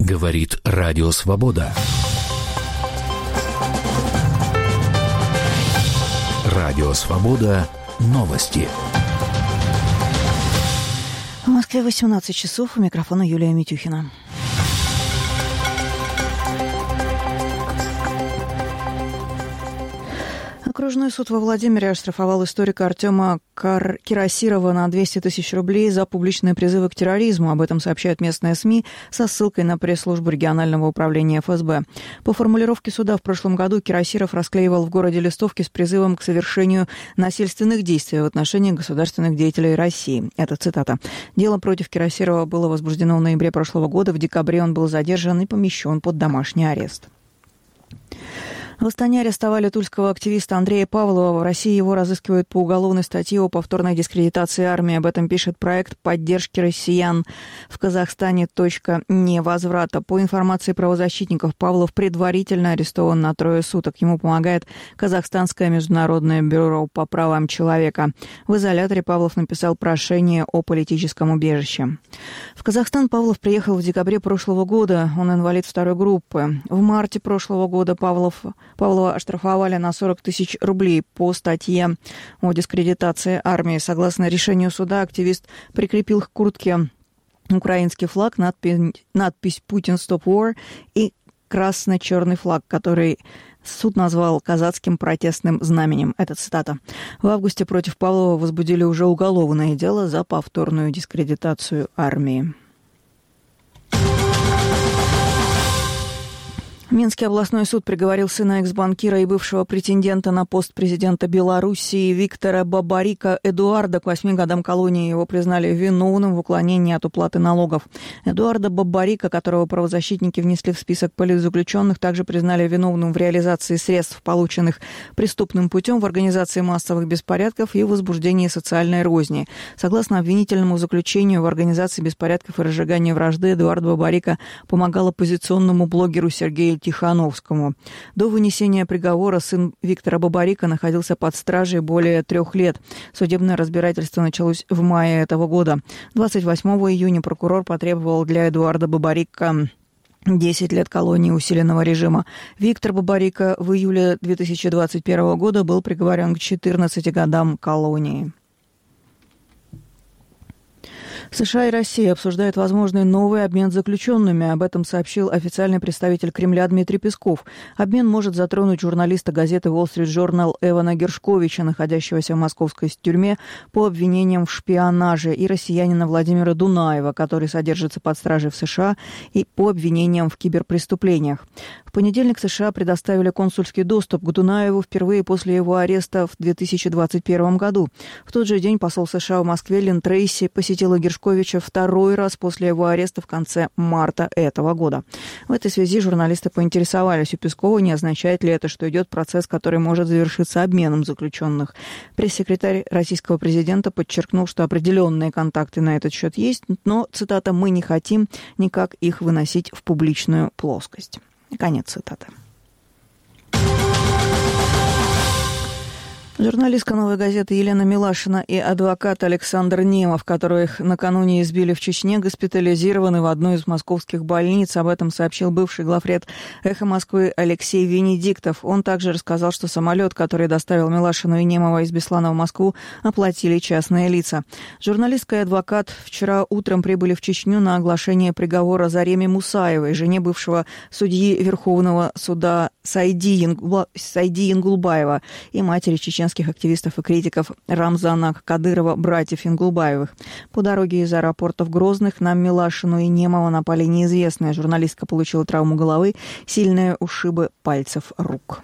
Говорит Радио Свобода. Радио Свобода. Новости. В Москве 18 часов. У микрофона Юлия Митюхина. Окружной суд во Владимире оштрафовал историка Артема Кирасирова на 200 тысяч рублей за публичные призывы к терроризму. Об этом сообщают местные СМИ со ссылкой на пресс-службу регионального управления ФСБ. По формулировке суда в прошлом году Кирасиров расклеивал в городе листовки с призывом к совершению насильственных действий в отношении государственных деятелей России. Это цитата. Дело против Кирасирова было возбуждено в ноябре прошлого года. В декабре он был задержан и помещен под домашний арест. В Астане арестовали тульского активиста Андрея Павлова. В России его разыскивают по уголовной статье о повторной дискредитации армии. Об этом пишет проект поддержки россиян в Казахстане. Невозврата. По информации правозащитников, Павлов предварительно арестован на 3 суток. Ему помогает Казахстанское международное бюро по правам человека. В изоляторе Павлов написал прошение о политическом убежище. В Казахстан Павлов приехал в декабре прошлого года. Он инвалид 2 группы. В марте прошлого года Павлова оштрафовали на 40 тысяч рублей по статье о дискредитации армии. Согласно решению суда, активист прикрепил к куртке украинский флаг, надпись «Putin Stop War» и красно-черный флаг, который суд назвал казацким протестным знаменем. Это цитата. В августе против Павлова возбудили уже уголовное дело за повторную дискредитацию армии. Минский областной суд приговорил сына экс-банкира и бывшего претендента на пост президента Белоруссии Виктора Бабарика Эдуарда к 8 годам колонии. Его признали виновным в уклонении от уплаты налогов. Эдуарда Бабарика, которого правозащитники внесли в список политзаключенных, также признали виновным в реализации средств, полученных преступным путем, в организации массовых беспорядков и возбуждении социальной розни. Согласно обвинительному заключению, в организации беспорядков и разжигании вражды Эдуард Бабарика помогал оппозиционному блогеру Сергею Тихановскому. До вынесения приговора сын Виктора Бабарика находился под стражей более 3 лет. Судебное разбирательство началось в мае этого года. 28 июня прокурор потребовал для Эдуарда Бабарика 10 лет колонии усиленного режима. Виктор Бабарика в июле 2021 года был приговорен к 14 годам колонии. США и Россия обсуждают возможный новый обмен заключенными. Об этом сообщил официальный представитель Кремля Дмитрий Песков. Обмен может затронуть журналиста газеты Wall Street Journal Эвана Гершковича, находящегося в московской тюрьме по обвинениям в шпионаже, и россиянина Владимира Дунаева, который содержится под стражей в США, и по обвинениям в киберпреступлениях. В понедельник США предоставили консульский доступ к Дунаеву впервые после его ареста в 2021 году. В тот же день посол США в Москве Лин Трейси посетила Гершковича 2-й раз после его ареста в конце марта этого года. В этой связи журналисты поинтересовались у Пескова, не означает ли это, что идет процесс, который может завершиться обменом заключенных. Пресс-секретарь российского президента подчеркнул, что определенные контакты на этот счет есть, но, цитата, «мы не хотим никак их выносить в публичную плоскость». Конец цитаты. Журналистка «Новой газеты» Елена Милашина и адвокат Александр Немов, которых накануне избили в Чечне, госпитализированы в одну из московских больниц. Об этом сообщил бывший главред «Эхо Москвы» Алексей Венедиктов. Он также рассказал, что самолет, который доставил Милашину и Немова из Беслана в Москву, оплатили частные лица. Журналистка и адвокат вчера утром прибыли в Чечню на оглашение приговора Зареме Мусаевой, жене бывшего судьи Верховного суда Сайди Янгулбаева и матери чеченских активистов и критиков Рамзана Кадырова, братьев Янгулбаевых. По дороге из аэропорта в Грозных на Милашину и Немова напали неизвестные. Журналистка получила травму головы, сильные ушибы пальцев рук.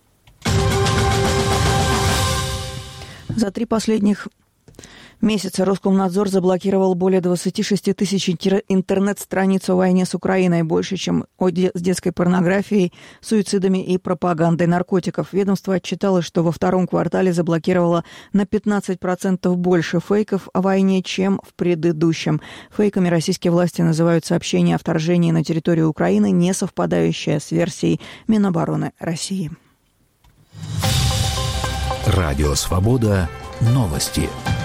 За 3 последних месяца Роскомнадзор заблокировал более 26 тысяч интернет-страниц о войне с Украиной, больше, чем с детской порнографией, суицидами и пропагандой наркотиков. Ведомство отчиталось, что во 2-м квартале заблокировало на 15% больше фейков о войне, чем в предыдущем. Фейками российские власти называют сообщения о вторжении на территорию Украины, не совпадающие с версией Минобороны России. Радио «Свобода». Новости.